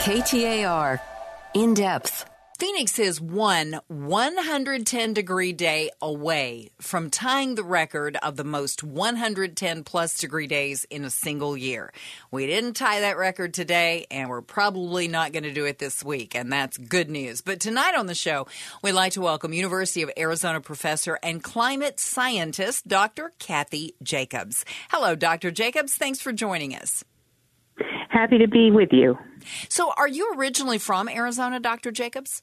KTAR. In depth. Phoenix is one 110-degree day away from tying the record of the most 110-plus degree days in a single year. We didn't tie that record today, and we're probably not going to do it this week, and that's good news. But tonight on the show, we'd like to welcome University of Arizona professor and climate scientist, Dr. Kathy Jacobs. Hello, Dr. Jacobs. Thanks for joining us. Happy to be with you. So are you originally from Arizona, Dr. Jacobs?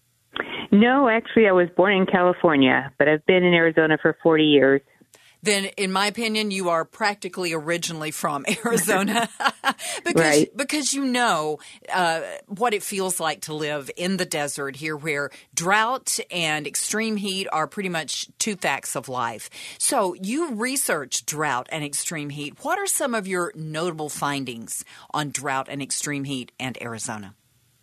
No, actually, I was born in California, but I've been in Arizona for 40 years. Then, in my opinion, you are practically originally from Arizona because you know what it feels like to live in the desert here where drought and extreme heat are pretty much two facts of life. So you research drought and extreme heat. What are some of your notable findings on drought and extreme heat and Arizona?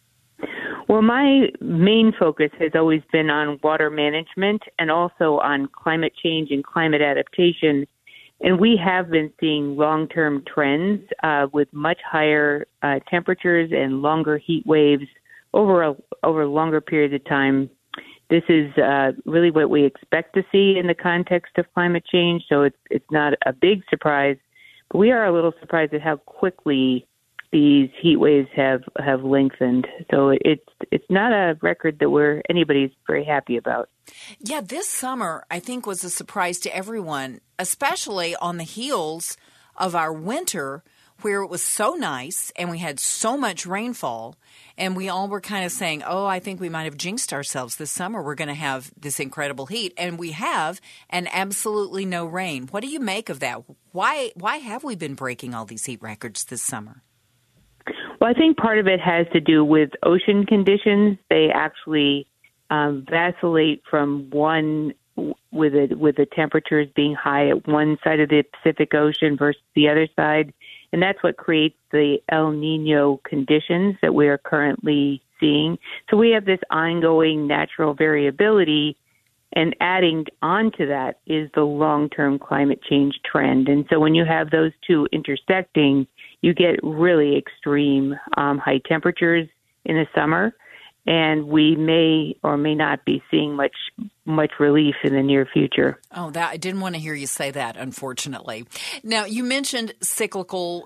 Well, my main focus has always been on water management and also on climate change and climate adaptation. And we have been seeing long-term trends with much higher temperatures and longer heat waves over longer periods of time. This is really what we expect to see in the context of climate change, so it's not a big surprise. But we are a little surprised at how quickly these heat waves have lengthened. So it's not a record that anybody's very happy about. Yeah, this summer, I think, was a surprise to everyone, especially on the heels of our winter where it was so nice and we had so much rainfall. And we all were kind of saying, oh, I think we might have jinxed ourselves this summer. We're going to have this incredible heat. And we have, and absolutely no rain. What do you make of that? Why have we been breaking all these heat records this summer? Well, I think part of it has to do with ocean conditions. They actually vacillate from one with the temperatures being high at one side of the Pacific Ocean versus the other side. And that's what creates the El Nino conditions that we are currently seeing. So we have this ongoing natural variability, and adding on to that is the long-term climate change trend. And so when you have those two intersecting, you get really extreme high temperatures in the summer, and we may or may not be seeing much relief in the near future. Oh, I didn't want to hear you say that, unfortunately. Now, you mentioned cyclical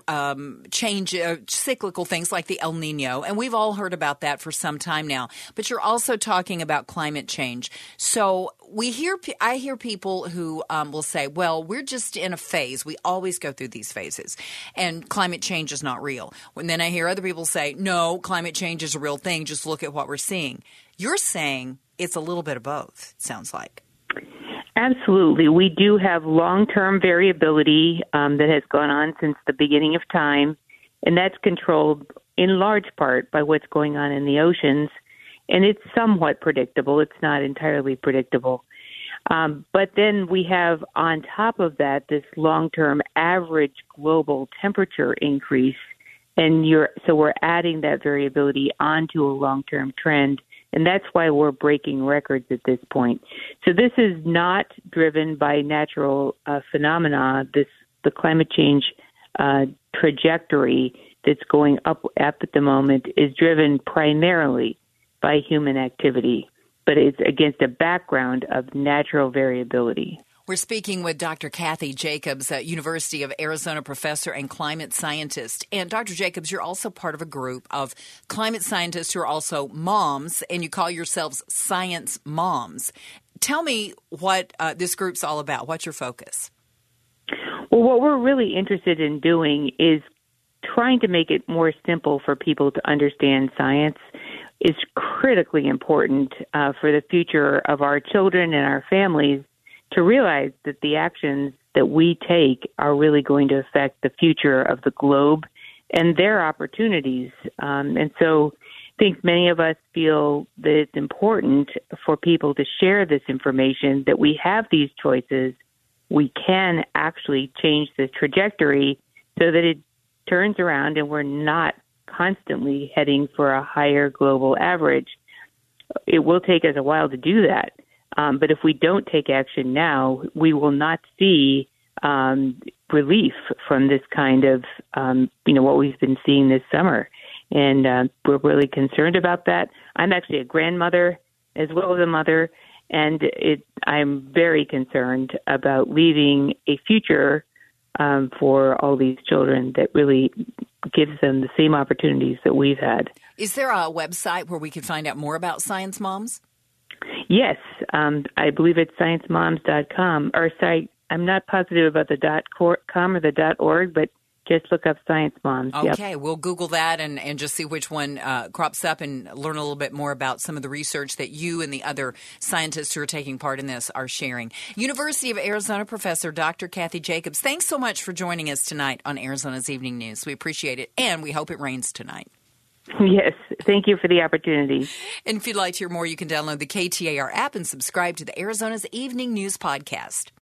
cyclical things like the El Nino, and we've all heard about that for some time now. But you're also talking about climate change. So I hear people who will say, well, we're just in a phase. We always go through these phases, and climate change is not real. And then I hear other people say, no, climate change is a real thing. Just look at what we're seeing. You're saying it's a little bit of both, it sounds like. Absolutely. We do have long-term variability that has gone on since the beginning of time, and that's controlled in large part by what's going on in the oceans. And it's somewhat predictable. It's not entirely predictable. But then we have on top of that this long-term average global temperature increase. And so we're adding that variability onto a long-term trend. And that's why we're breaking records at this point. So this is not driven by natural phenomena. The climate change trajectory that's going up at the moment is driven primarily by human activity, but it's against a background of natural variability. We're speaking with Dr. Kathy Jacobs, University of Arizona professor and climate scientist. And Dr. Jacobs, you're also part of a group of climate scientists who are also moms, and you call yourselves science moms. Tell me what this group's all about. What's your focus? Well, what we're really interested in doing is trying to make it more simple for people to understand science. Is critically important for the future of our children and our families to realize that the actions that we take are really going to affect the future of the globe and their opportunities. And so I think many of us feel that it's important for people to share this information, that we have these choices. We can actually change the trajectory so that it turns around and we're not constantly heading for a higher global average. It will take us a while to do that. But if we don't take action now, we will not see relief from this kind of, what we've been seeing this summer. And we're really concerned about that. I'm actually a grandmother as well as a mother, and I'm very concerned about leaving a future for all these children that really gives them the same opportunities that we've had. Is there a website where we can find out more about Science Moms? Yes, I believe it's sciencemoms.com. Our site, I'm not positive about the .com or the .org, but just look up Science Moms. Okay, Yep. We'll Google that and just see which one crops up and learn a little bit more about some of the research that you and the other scientists who are taking part in this are sharing. University of Arizona professor Dr. Kathy Jacobs, thanks so much for joining us tonight on Arizona's Evening News. We appreciate it, and we hope it rains tonight. Yes, thank you for the opportunity. And if you'd like to hear more, you can download the KTAR app and subscribe to the Arizona's Evening News podcast.